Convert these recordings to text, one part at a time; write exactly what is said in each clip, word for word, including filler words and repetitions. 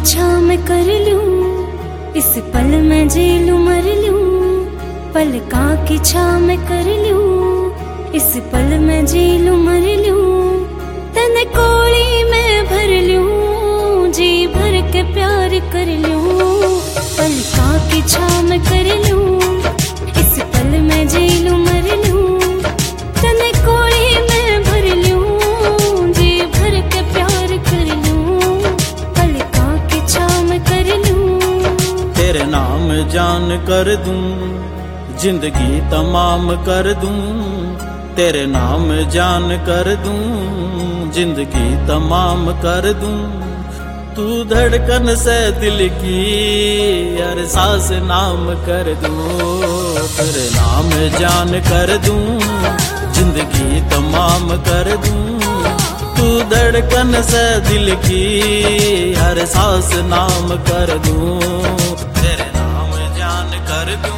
छाँव में कर लूं, इस पल में जी लूं मर लूं। पलका की छाँव में कर लूं, इस पल में जी लूं मर लूं। तन कोड़ी में भर लूं, जी भर के प्यार कर लूं। पलका की छाँव में कर लूं, इस पल में जी लूं मर लूं। तन कोड़ी में भर लूं, जी भर के प्यार कर लूं। पलका की छाँव में कर लूं। तेरे नाम जान कर दूं, जिंदगी तमाम कर दूं। तेरे नाम जान कर दूं, जिंदगी तमाम कर दूं। तू धड़कन से दिल की हर सांस नाम कर दूं। तेरे नाम जान कर दूं, जिंदगी तमाम कर दूं। तू धड़कन से दिल की हर सांस नाम कर दूं। तेरे नाम जान कर दूं।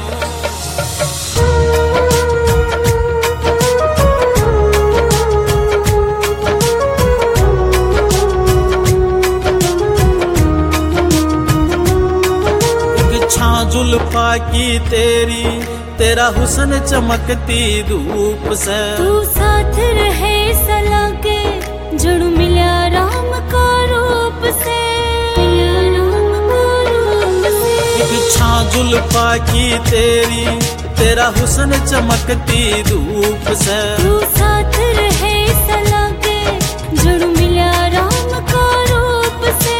जुल्फा की तेरी, तेरा हुस्न चमकती धूप से। तू साथ रहे सलागे, जुड़ मिला राम का रूप से। मिला राम का रूप से। बिछा जुल्फा की तेरी, तेरा हुस्न चमकती धूप से। तू साथ रहे सलागे, जुड़ मिला राम का रूप से।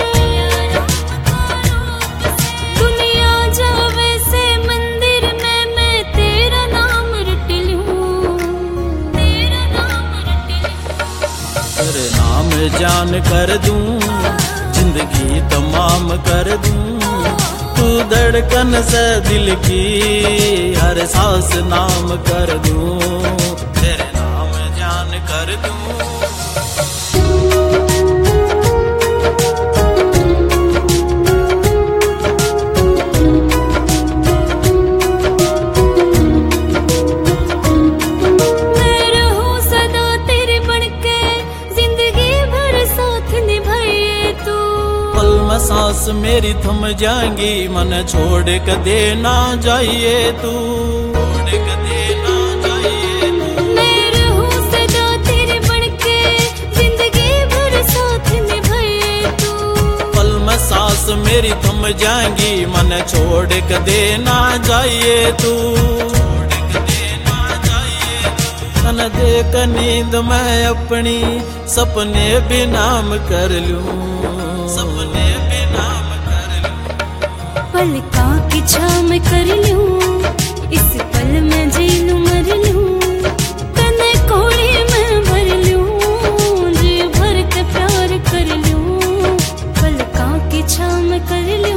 तेरे नाम जान कर दूं, जिंदगी तमाम कर दूं। तू धड़कन से दिल की हर सांस नाम कर दूं। तेरे नाम जान कर दूं। सांस मेरी थम जाएंगी, मन छोड़ कदे ना जाइए तू। छोड़ कदे ना जाइए तू। मैं रहूं सदा तेरे बनके, जिंदगी भर साथ निभाइए तू। पल में सांस मेरी थम जाएंगी, मन छोड़ कदे ना जाइए तू। छोड़ कदे ना जाइए तू। तन देख नींद मैं अपनी, सपने भी नाम कर लूं। सपने पलका की छाँव में कर लूं, इस पल में जी लूं मर लूं। तन कोड़ी में भर लूं, जी भर के प्यार कर लूं। पलका की छाँव में कर लूं।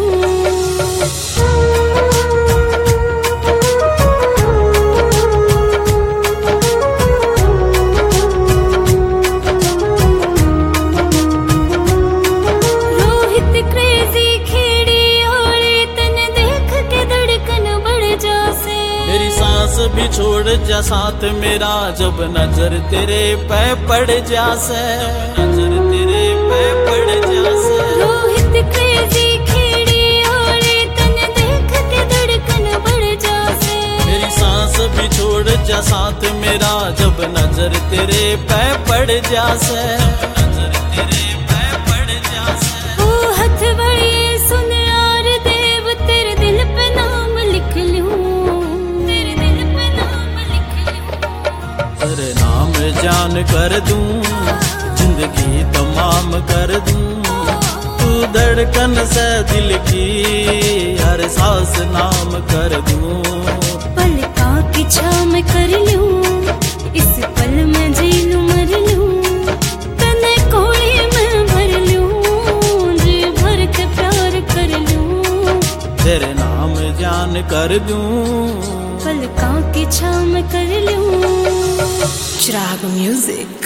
भी छोड़ जा साथ मेरा, जब नजर तेरे पे पड़ जासे। नजर तेरे पे पड़ जासे। रोहित क्रेजी खेड़ी ओले, तन देख के धड़कन बढ़ जासे। मेरी सांस भी छोड़ जा साथ मेरा, जब नजर तेरे पे पड़ जासे। नजर तेरे पे पड़ जासे। ओ हथ बढ़िए सुन यार देव, तेरे दिल पे नाम लिख लूं। तेरे नाम जान कर दूं, जिंदगी तमाम कर दूं। तू धड़कन से दिल की हर सांस नाम कर दूं। पलका की छाँव में कर लूं, इस पल में जी लूं मर लूं। तन कोड़ी में भर लूं, जी भर के प्यार कर लूं। तेरे नाम जान कर दूं। पलका की छाँव में कर लूं। Chirag Music.